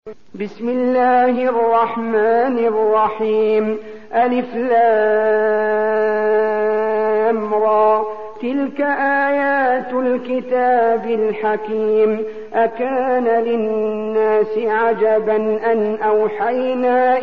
بسم الله الرحمن الرحيم. ألف لام را، تلك آيات الكتاب الحكيم. أكان للناس عجبا أن أوحينا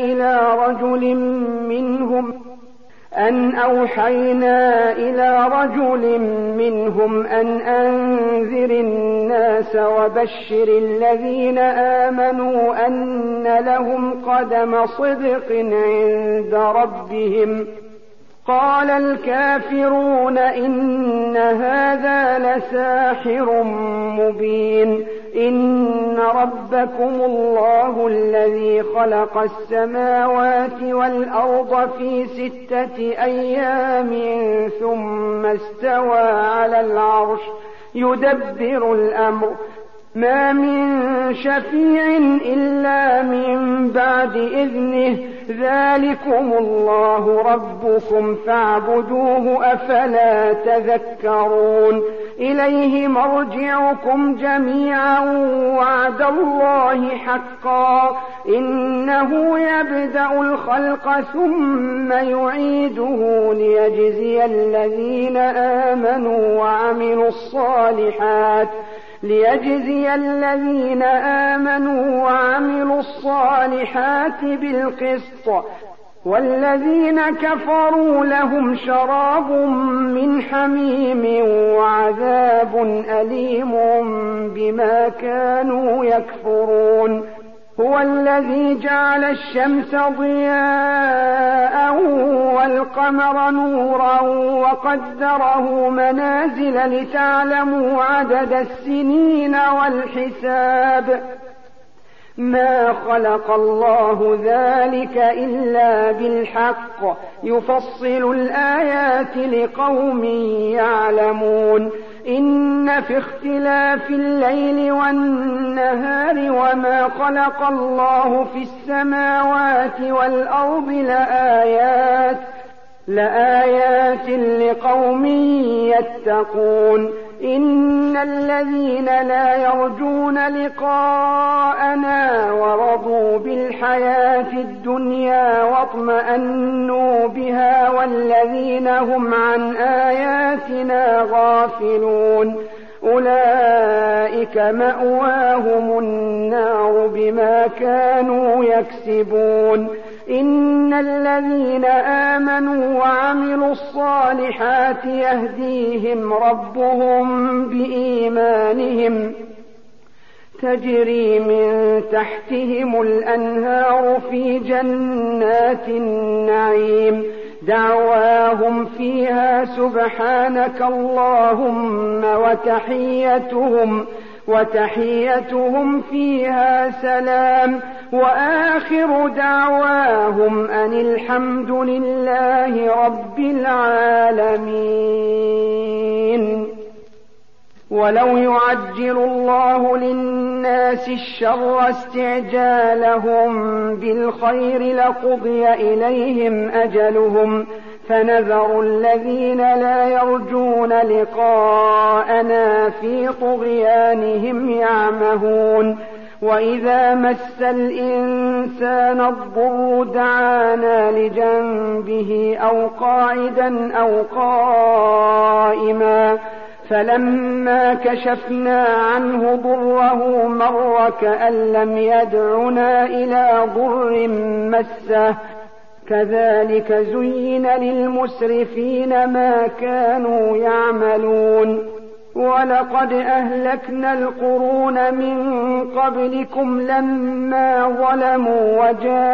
إلى رجل منهم أن أنذر الناس وبشر الذين آمنوا أن لهم قدم صدق عند ربهم. قال الكافرون إن هذا لساحر مبين. إن ربكم الله الذي خلق السماوات والأرض في 6 أيام ثم استوى على العرش يدبر الأمر، ما من شفيع إلا من بعد إذنه، ذلكم الله ربكم فاعبدوه أفلا تذكرون. إليه مرجعكم جميعا وعد الله حقا، إنه يبدأ الخلق ثم يعيده ليجزي الذين آمنوا وعملوا الصالحات بالقسط، والذين كفروا لهم شراب من حميم وعذاب أليم بما كانوا يكفرون. هو الذي جعل الشمس ضياء والقمر نورا وقدره منازل لتعلموا عدد السنين والحساب. ما خلق الله ذلك إلا بالحق، يفصل الآيات لقوم يعلمون. إن في اختلاف الليل والنهار وما خلق الله في السماوات والأرض لآيات لقوم يتقون. إن الذين لا يرجون لقاءنا ورضوا بالحياة الدنيا واطمأنوا بها والذين هم عن آياتنا غافلون أولئك مأواهم النار بما كانوا يكسبون. إن الذين آمنوا وعملوا الصالحات يهديهم ربهم بإيمانهم، تجري من تحتهم الأنهار في جنات النعيم، دعواهم فيها سبحانك اللهم وتحيتهم فيها سلام، وآخر دعواهم أن الحمد لله رب العالمين. ولو يعجل الله للناس الشر استعجالهم بالخير لقضي إليهم أجلهم، فنذر الذين لا يرجون لقاءنا في طغيانهم يعمهون. وإذا مس الإنسان الضر دعانا لجنبه أو قاعدا أو قائما، فلما كشفنا عنه ضره مر كأن لم يدعنا إلى ضر مسه، كذلك زين للمسرفين ما كانوا يعملون. ولقد أهلكنا القرون من قبلكم لما ظلموا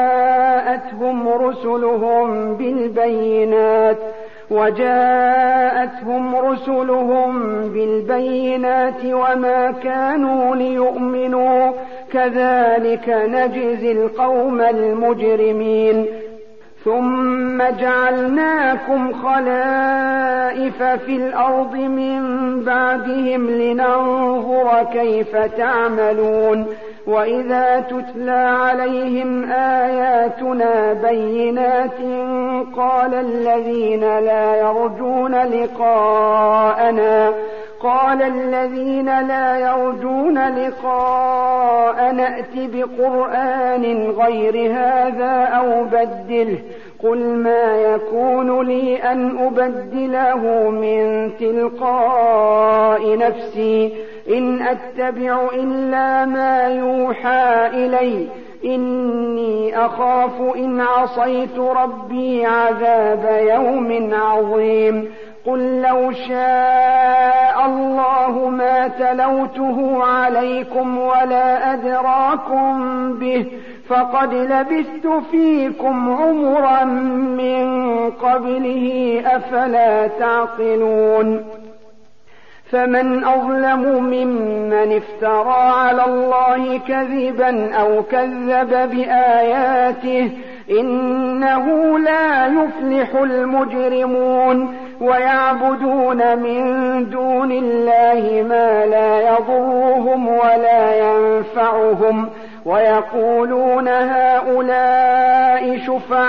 وجاءتهم رسلهم بالبينات وما كانوا ليؤمنوا، كذلك نجزي القوم المجرمين. ثم جعلناكم خلائف في الأرض من بعدهم لننظر كيف تعملون. وإذا تتلى عليهم آياتنا بينات قال الذين لا يرجون لقاءنا قال الذين لا يرجون لقاء نأت بقرآن غير هذا أو بدله قل ما يكون لي أن أبدله من تلقاء نفسي إن أتبع إلا ما يوحى إلي إني أخاف إن عصيت ربي عذاب يوم عظيم قل لو شاء الله ما تلوته عليكم ولا أدراكم به فقد لبثت فيكم عمرا من قبله أفلا تعقلون فمن أظلم ممن افترى على الله كذبا أو كذب بآياته إنه لا يفلح المجرمون ويعبدون من دون الله ما لا يضرهم ولا ينفعهم ويقولون هؤلاء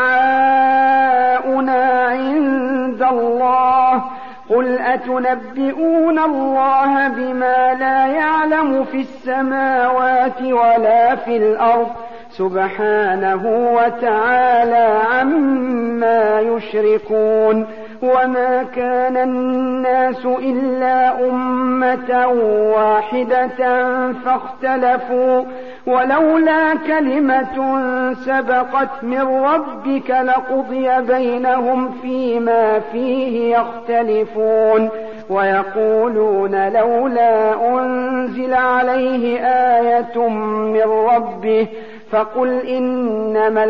شفعاؤنا عند الله قل أتنبئون الله بما لا يعلم في السماوات ولا في الأرض سبحانه وتعالى عما يشركون وما كان الناس إلا أمة واحدة فاختلفوا ولولا كلمة سبقت من ربك لقضي بينهم فيما فيه يختلفون ويقولون لولا أنزل عليه آية من ربه فقل إنما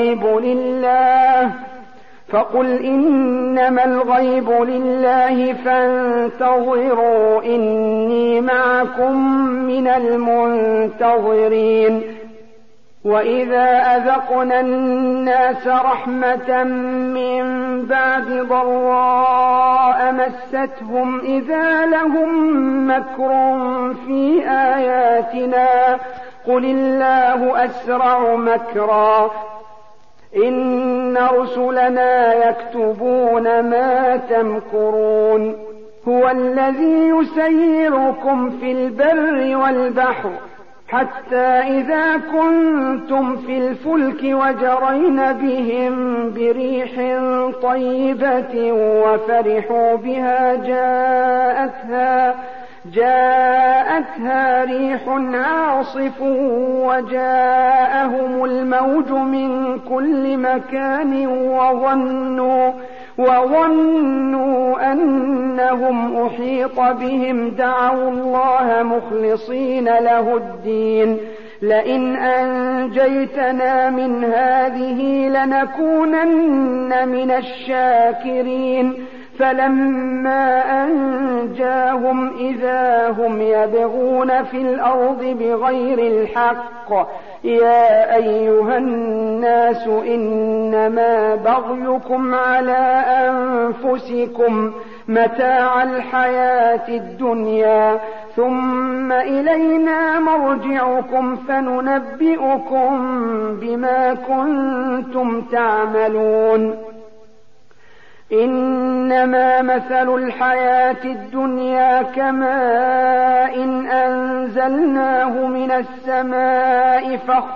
الغيب لله فانتظروا إني معكم من المنتظرين وإذا أذقنا الناس رحمة من بعد ضراء مستهم إذا لهم مكر في آياتنا قل الله أسرع مكرا إن رسلنا يكتبون ما تمكرون هو الذي يسيركم في البر والبحر حتى إذا كنتم في الفلك وجرين بهم بريح طيبة وفرحوا بها جاءتها ريح عاصف وجاءهم الموج من كل مكان وظنوا أنهم أحيط بهم دعوا الله مخلصين له الدين لئن أنجيتنا من هذه لنكونن من الشاكرين فلما أنجاهم إذا هم يبغون في الأرض بغير الحق يا أيها الناس إنما بغيكم على أنفسكم متاع الحياة الدنيا ثم إلينا مرجعكم فننبئكم بما كنتم تعملون إنما مثل الحياة الدنيا كماء أنزلناه من السماء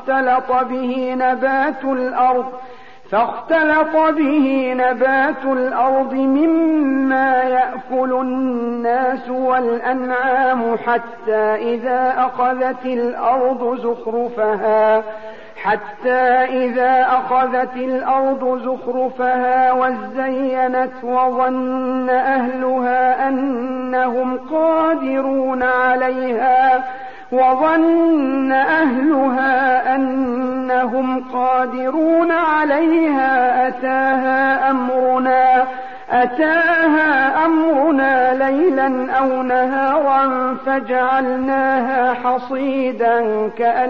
فاختلط به نبات الأرض مما يأكل الناس والأنعام حتى إذا أخذت الأرض زخرفها وزينت وظن أهلها أنهم قادرون عليها أتاها أمرنا ليلا أو نهارا فجعلناها حصيدا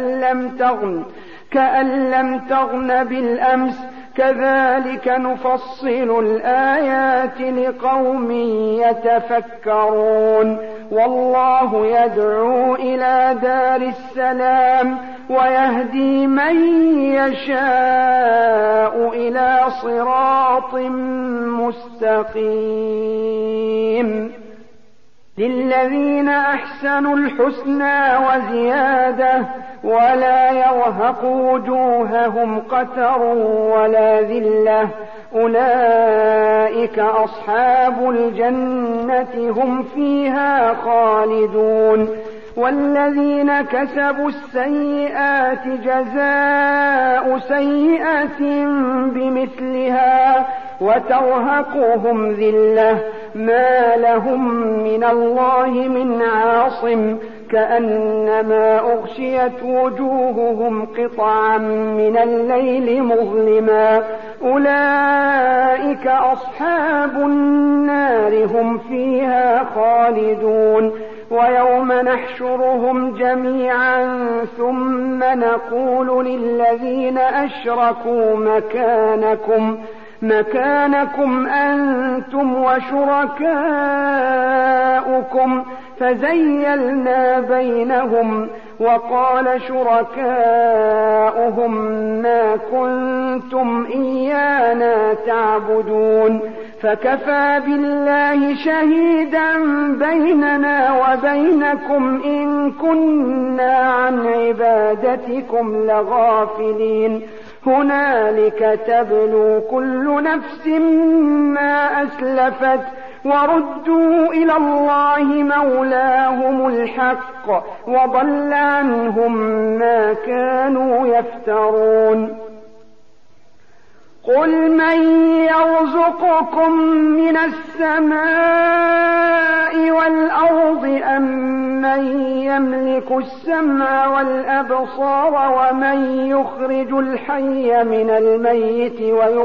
كأن لم تغن بالأمس كذلك نفصل الآيات لقوم يتفكرون والله يدعو إلى دار السلام ويهدي من يشاء إلى صراط مستقيم للذين أحسنوا الحسنى وزيادة ولا يرهق وجوههم قتر ولا ذلة أولئك أصحاب الجنة هم فيها خالدون والذين كسبوا السيئات جزاء سيئة بمثلها وترهقهم ذلة ما لهم من الله من عاصم كأنما أغشيت وجوههم قطعا من الليل مظلما أولئك أصحاب النار هم فيها خالدون ويوم نحشرهم جميعا ثم نقول للذين أشركوا مكانكم أنتم وشركاؤكم فزيلنا بينهم وقال شركاؤهم ما كنتم إيانا تعبدون فكفى بالله شهيدا بيننا وبينكم إن كنا عن عبادتكم لغافلين هنالك تبلو كل نفس ما أسلفت وردوا إلى الله مولاهم الحق وضل عنهم ما كانوا يفترون قل من يرزقكم من السماء والأرض أم من يملك السمع والأبصار ومن يخرج الحي من الميت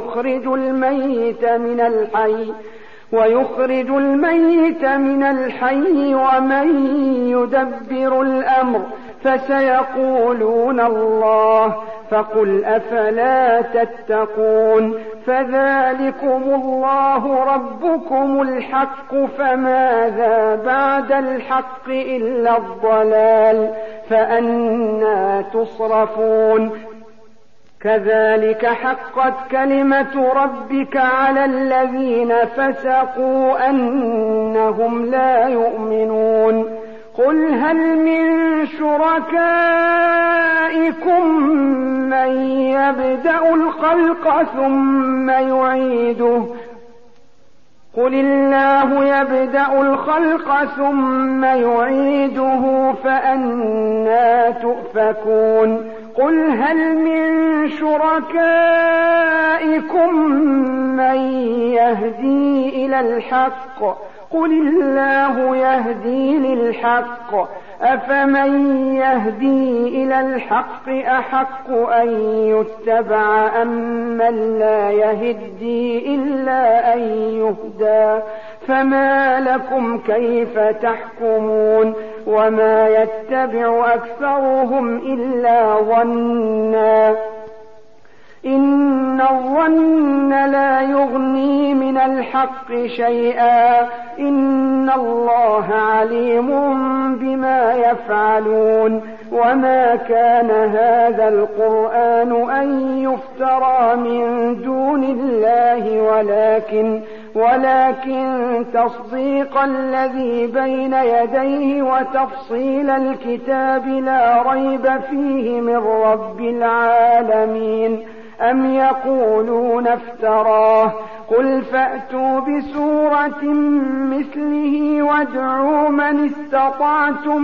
ويخرج الميت من الحي ومن يدبر الأمر فسيقولون الله فقل أفلا تتقون فذلكم الله ربكم الحق فماذا بعد الحق إلا الضلال فأنى تصرفون كذلك حقت كلمة ربك على الذين فسقوا أنهم لا يؤمنون قل هل من شركائكم من يبدأ الخلق ثم يعيده قل الله يبدأ الخلق ثم يعيده فأنى تؤفكون قل هل من شركائكم من يهدي إلى الحق قل الله يهدي للحق أفمن يهدي إلى الحق أحق أن يتبع أم من لا يهدي إلا أن يهدى فما لكم كيف تحكمون وما يتبع أكثرهم إلا ظنا إن الظن لا يغني من الحق شيئا إن الله عليم بما يفعلون وما كان هذا القرآن أن يفترى من دون الله ولكن تصديق الذي بين يديه وتفصيل الكتاب لا ريب فيه من رب العالمين أم يقولون افتراه قل فأتوا بسورة مثله وادعوا من استطعتم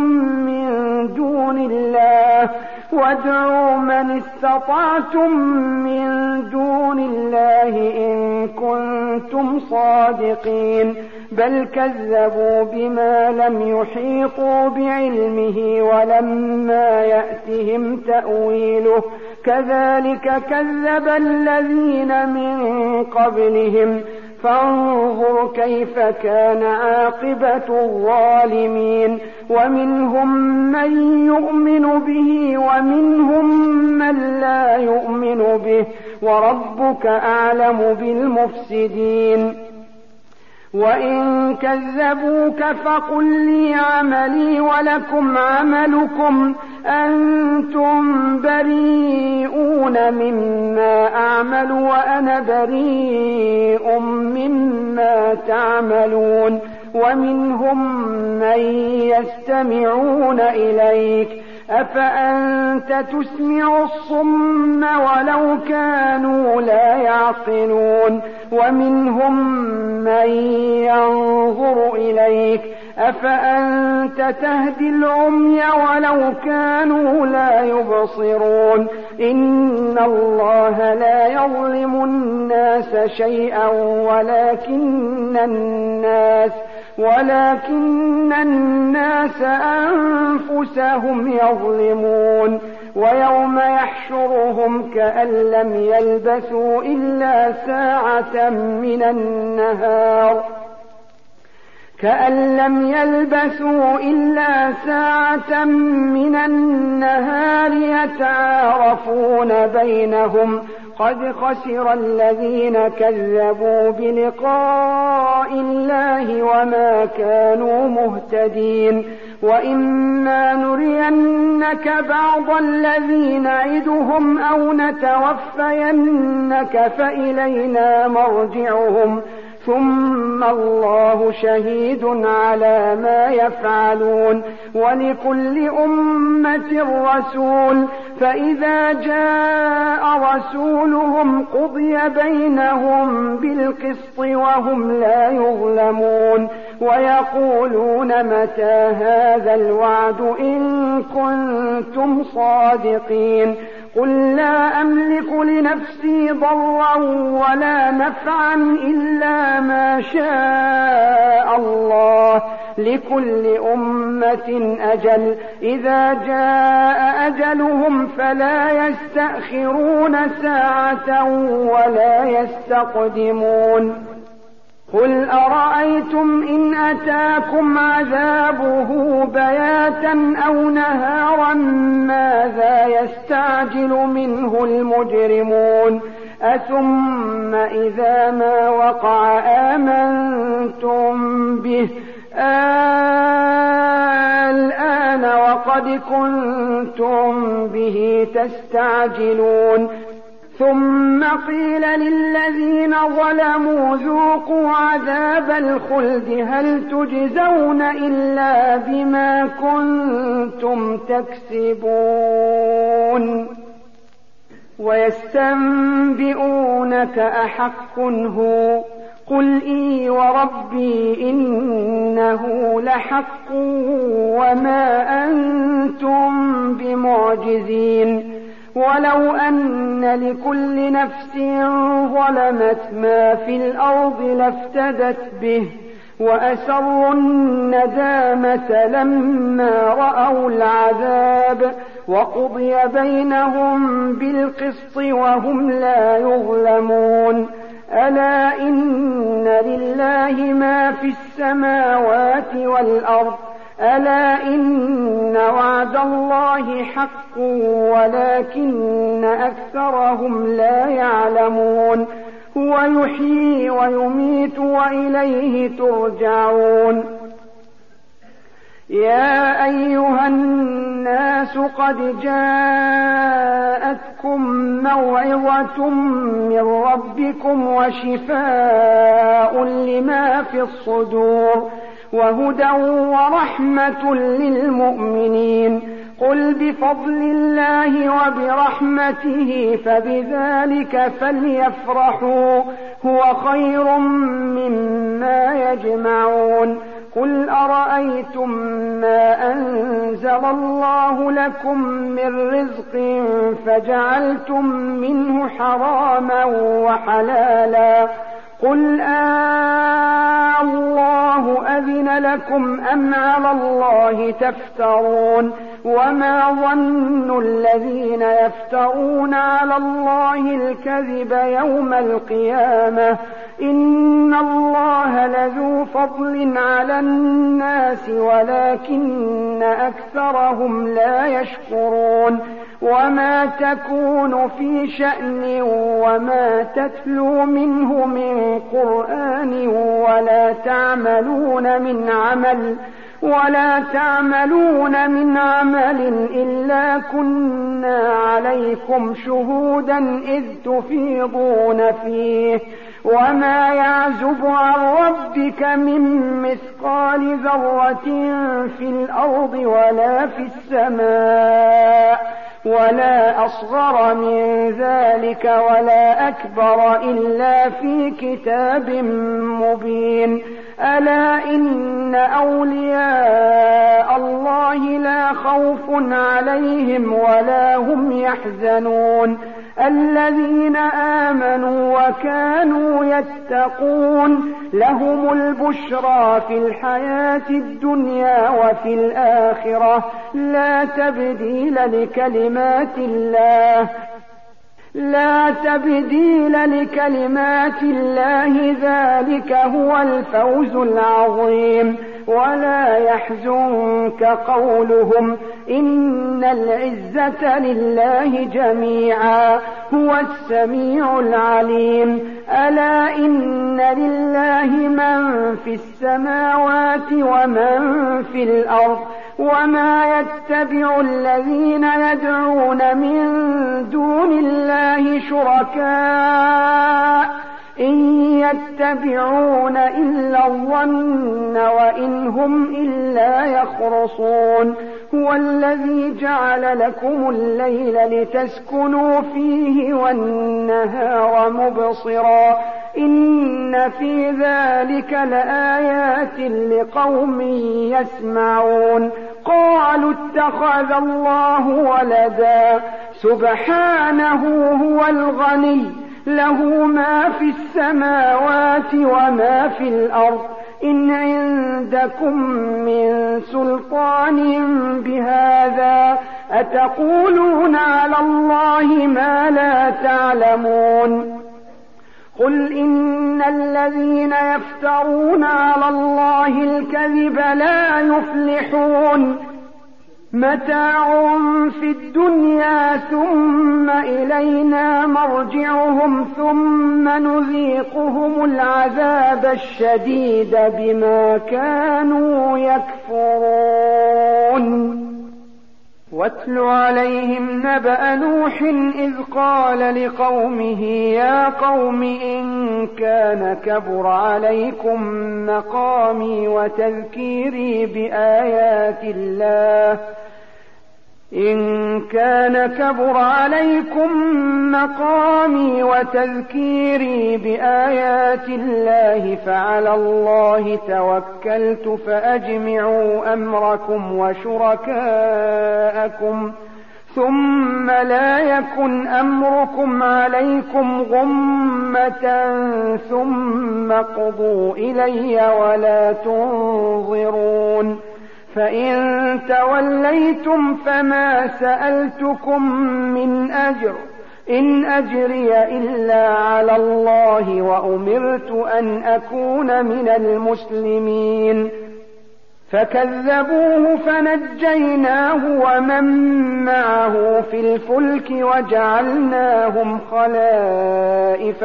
من دون الله إن كنتم صادقين بل كذبوا بما لم يحيطوا بعلمه ولما يأتهم تأويله كذلك كذب الذين من قبلهم فانظر كيف كان عاقبة الظالمين ومنهم من يؤمن به ومنهم من لا يؤمن به وربك أعلم بالمفسدين وإن كذبوك فقل لي عملي ولكم عملكم أنتم بريئون مما أعمل وأنا بريء مما تعملون ومنهم من يستمعون إليك أفأنت تسمع الصم ولو كانوا لا يعقلون ومنهم من ينظر إليك أفأنت تهدي العمي ولو كانوا لا يبصرون إن الله لا يظلم الناس شيئا ولكن الناس أنفسهم يظلمون ويوم يحشرهم كأن لم يلبثوا إلا ساعة من النهار يتعارفون بينهم قد خسر الذين كذبوا بلقاء الله وما كانوا مهتدين وإما نرينك بعض الذي نعدهم أو نتوفينك فإلينا مرجعهم ثم الله شهيد على ما يفعلون ولكل أمة رسول فإذا جاء رسولهم قضي بينهم بالقسط وهم لا يظلمون ويقولون متى هذا الوعد إن كنتم صادقين قل لا أملك لنفسي ضرا ولا نفعا إلا ما شاء الله لكل أمة أجل إذا جاء أجلهم فلا يستأخرون ساعة ولا يستقدمون قل أرأيتم إن أتاكم عذابه بياتا أو نهارا ماذا يستعجل منه المجرمون أثم إذا ما وقع آمنتم به الآن وقد كنتم به تستعجلون ثم قيل للذين ظلموا ذوقوا عذاب الخلد هل تجزون إلا بما كنتم تكسبون ويستنبئونك أحق هو قل إي وربي إنه لحق وما أنتم بمعجزين ولو أن لكل نفس ظلمت ما في الأرض لافتدت به وأسروا الندامة لما رأوا العذاب وقضي بينهم بالقسط وهم لا يظلمون ألا إن لله ما في السماوات والأرض ألا إن وعد الله حق ولكن أكثرهم لا يعلمون هو يحيي ويميت وإليه ترجعون يا أيها الناس قد جاءتكم موعظة من ربكم وشفاء لما في الصدور وهدى ورحمة للمؤمنين قل بفضل الله وبرحمته فبذلك فليفرحوا هو خير مما يجمعون قل أرأيتم ما أنزل الله لكم من رزق فجعلتم منه حراما وحلالا قل الله أذن لكم أم على الله تفترون وما ظن الذين يفترون على الله الكذب يوم القيامة إن الله لذو فضل على الناس ولكن أكثرهم لا يشكرون وما تكون في شأن وما تتلو منه من قرآن ولا تعملون من عمل إلا كنا عليكم شهودا إذ تفيضون فيه وما يعزب عن ربك من مثقال ذرة في الأرض ولا في السماء ولا أصغر من ذلك ولا أكبر إلا في كتاب مبين. ألا إن أولياء الله لا خوف عليهم ولا هم يحزنون الذين آمنوا وكانوا يتقون لهم البشرى في الحياة الدنيا وفي الآخرة لا تبديل لكلمات الله ذلك هو الفوز العظيم. ولا يحزنك قولهم إن العزة لله جميعا هو السميع العليم. ألا إن لله من في السماوات ومن في الأرض وما يتبع الذين يدعون من دون الله شركاء إن يتبعون إلا الظن وإن هم إلا يخرصون. هو الذي جعل لكم الليل لتسكنوا فيه والنهار مبصرا إن في ذلك لآيات لقوم يسمعون. قالوا اتخذ الله ولدا سبحانه هو الغني له ما في السماوات وما في الأرض إن عندكم من سلطان بهذا أتقولون على الله ما لا تعلمون. قل إن الذين يفترون على الله الكذب لا يفلحون متاع في الدنيا ثم إلينا مرجعهم ثم نذيقهم العذاب الشديد بما كانوا يكفرون. واتل عليهم نبأ نوح إذ قال لقومه يا قوم إن كان كبر عليكم مقامي وتذكيري بآيات الله فعلى الله توكلت فأجمعوا أمركم وشركاءكم ثم لا يكن أمركم عليكم غمة ثم قضوا إلي ولا تنظرون. فإن توليتم فما سألتكم من أجر إن أجري إلا على الله وأمرت أن أكون من المسلمين. فكذبوه فنجيناه ومن معه في الفلك وجعلناهم خلائف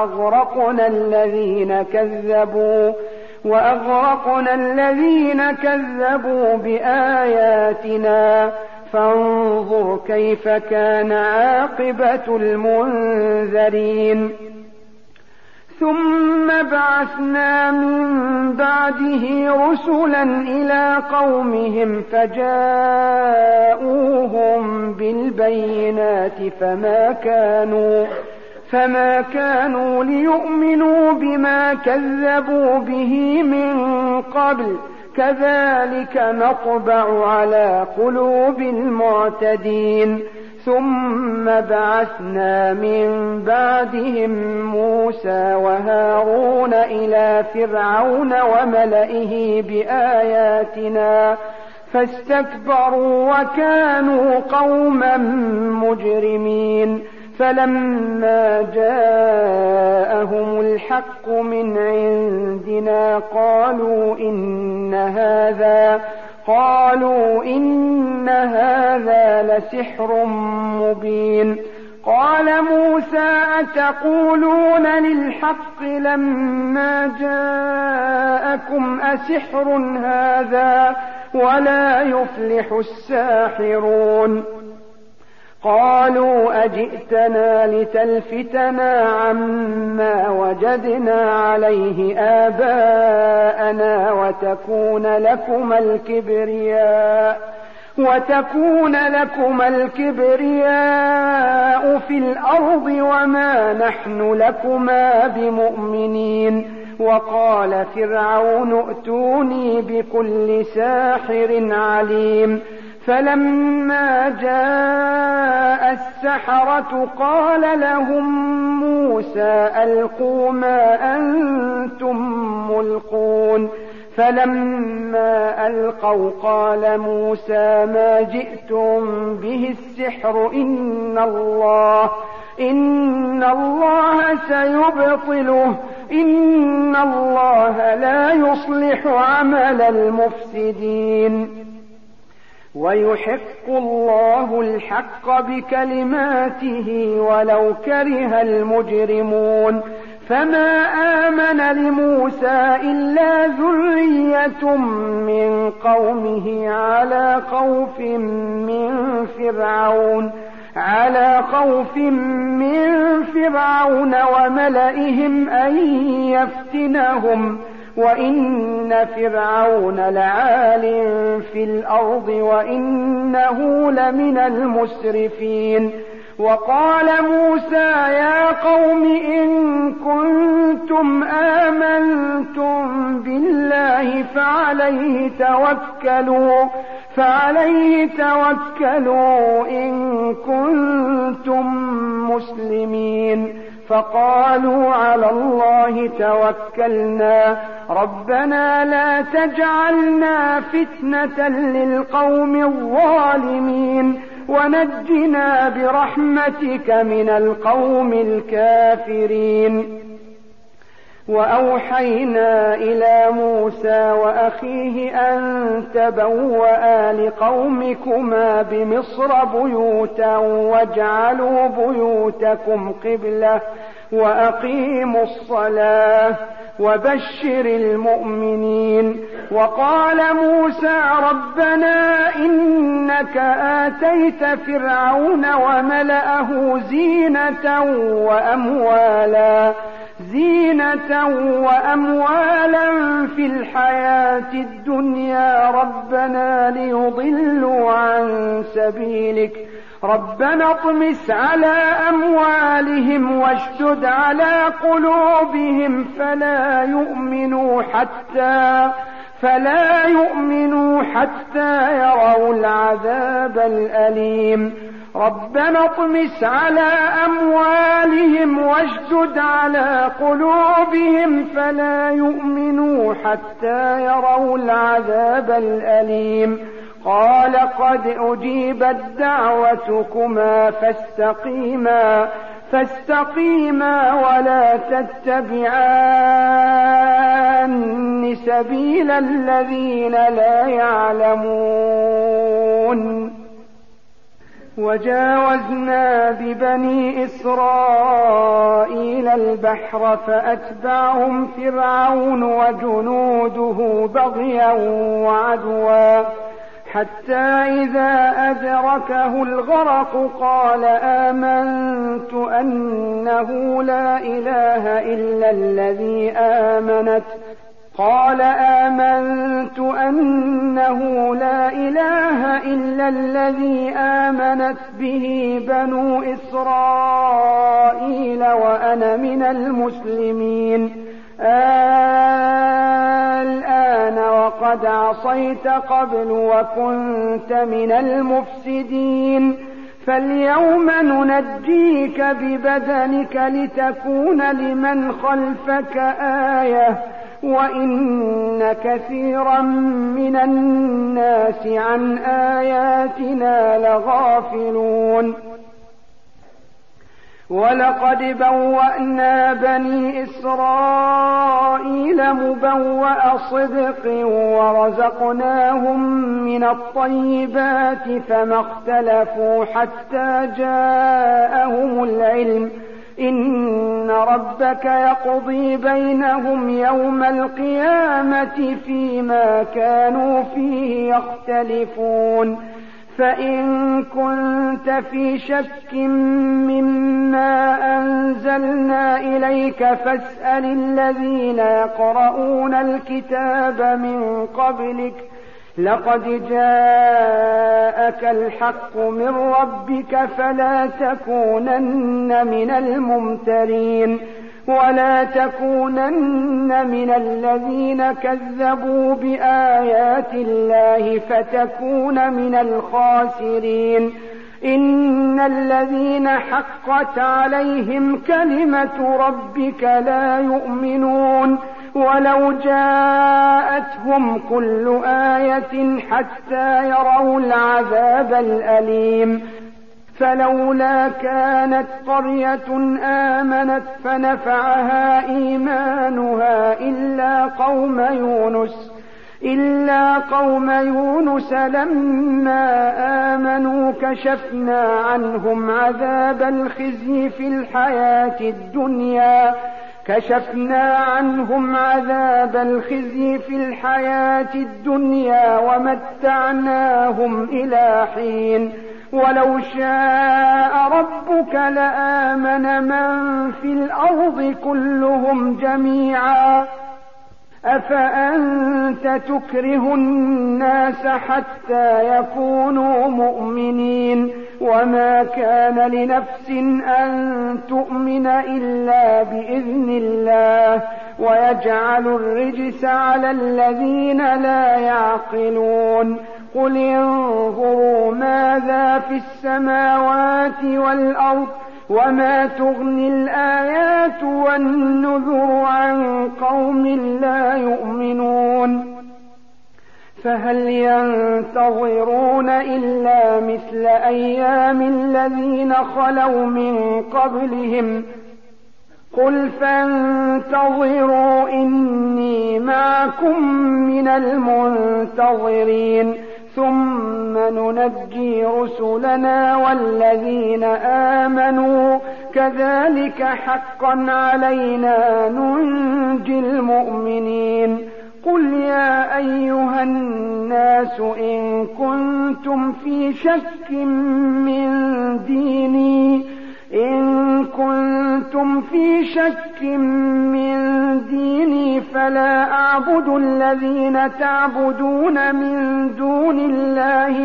وأغرقنا الذين كذبوا بآياتنا فانظر كيف كان عاقبة المنذرين. ثم بعثنا من بعده رسلا إلى قومهم فجاءوهم بالبينات فما كانوا ليؤمنوا بما كذبوا به من قبل كذلك نطبع على قلوب المعتدين. ثم بعثنا من بعدهم موسى وهارون إلى فرعون وملئه بآياتنا فاستكبروا وكانوا قوما مجرمين. فلما جاءهم الحق من عندنا قالوا إن هذا لسحر مبين. قال موسى أتقولون للحق لما جاءكم أسحر هذا ولا يفلح الساحرون. قالوا أجئتنا لتلفتنا عما وجدنا عليه آباءنا وتكون لكما الكبرياء في الأرض وما نحن لكما بمؤمنين. وقال فرعون ائتوني بكل ساحر عليم. فلما جاء السحرة قال لهم موسى ألقوا ما أنتم ملقون. فلما ألقوا قال موسى ما جئتم به السحر إن الله سيبطله إن الله لا يصلح عمل المفسدين. ويحق الله الحق بكلماته ولو كره المجرمون. فما آمن لموسى إلا ذرية من قومه على خوف من فرعون وملئهم أن يفتنهم وإن فرعون لعال في الأرض وإنه لمن المسرفين. وقال موسى يا قوم إن كنتم آمنتم بالله فعليه توكلوا إن كنتم مسلمين. فقالوا على الله توكلنا ربنا لا تجعلنا فتنة للقوم الظالمين ونجنا برحمتك من القوم الكافرين. وأوحينا إلى موسى وأخيه أن تبوأ لقومكما بمصر بيوتا واجعلوا بيوتكم قبلة وأقيموا الصلاة وبشر المؤمنين. وقال موسى ربنا إنك آتيت فرعون وملأه زينة وأموالا في الحياة الدنيا ربنا ليضلوا عن سبيلك ربنا اطمس على أموالهم واشدد على قلوبهم فلا يؤمنوا حتى يروا العذاب الأليم. ربنا اطمس على أموالهم واشدد على قلوبهم فلا يؤمنوا حتى يروا العذاب الأليم. قال قد أجيبت دعوتكما فاستقيما ولا تتبعان سبيل الذين لا يعلمون. وجاوزنا ببني إسرائيل البحر فأتبعهم فرعون وجنوده بغيا وعدوا حتى إذا أدركه الغرق قال آمنت أنه لا إله إلا الذي آمنت به بنو إسرائيل وأنا من المسلمين. الآن وقد عصيت قبل وكنت من المفسدين فاليوم ننجيك ببدنك لتكون لمن خلفك آية وإن كثيرا من الناس عن آياتنا لغافلون. ولقد بوأنا بني إسرائيل مبوأ صدق ورزقناهم من الطيبات فما اختلفوا حتى جاءهم العلم إن ربك يقضي بينهم يوم القيامة فيما كانوا فيه يختلفون. فإن كنت في شك مما أنزلنا إليك فاسأل الذين يقرؤون الكتاب من قبلك لقد جاءك الحق من ربك فلا تكونن من الممترين ولا تكونن من الذين كذبوا بآيات الله فتكون من الخاسرين. إن الذين حقت عليهم كلمة ربك لا يؤمنون ولو جاءتهم كل آية حتى يروا العذاب الأليم. فلولا كانت قرية آمنت فنفعها إيمانها إلا قوم يونس لما آمنوا كشفنا عنهم عذاب الخزي في الحياة الدنيا ومتعناهم إلى حين. ولو شاء ربك لآمن من في الأرض كلهم جميعا أفأنت تكره الناس حتى يكونوا مؤمنين وما كان لنفس أن تؤمن إلا بإذن الله ويجعل الرجس على الذين لا يعقلون. قل انظروا ماذا في السماوات والأرض وما تغني الآيات والنذر عن قوم لا يؤمنون. فهل ينتظرون إلا مثل أيام الذين خلوا من قبلهم قل فانتظروا إني معكم من المنتظرين ثم ننجي رسلنا والذين آمنوا كذلك حقا علينا ننجي المؤمنين. قل يا أيها الناس إن كنتم في شك من ديني فلا أعبد الذين تعبدون من دون الله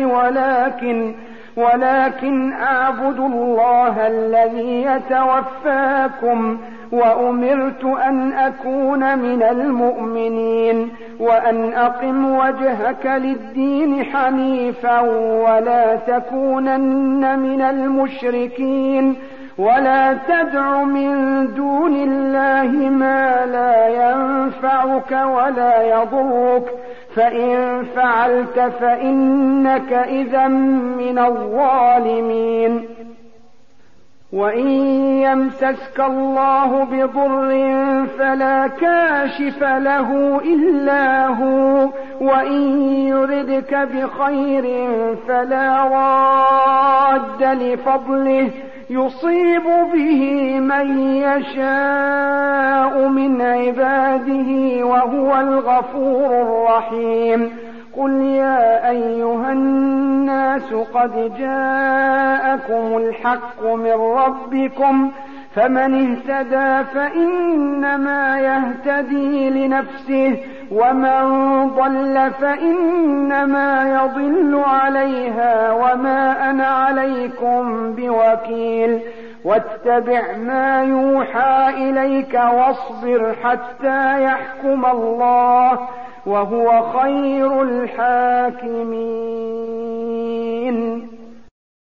ولكن أعبد الله الذي يتوفاكم وأمرت أن أكون من المؤمنين وأن أقم وجهك للدين حنيفا ولا تكونن من المشركين ولا تدع من دون الله ما لا ينفعك ولا يضرك فإن فعلت فإنك إذا من الظالمين. وإن يمسسك الله بضر فلا كاشف له إلا هو وإن يردك بخير فلا راد لفضله يصيب به من يشاء من عباده وهو الغفور الرحيم. قل يا أيها الناس قد جاءكم الحق من ربكم فمن اهتدى فإنما يهتدي لنفسه ومن ضل فإنما يضل عليها وما أنا عليكم بوكيل. واتبع ما يوحى إليك واصبر حتى يحكم الله وهو خير الحاكمين.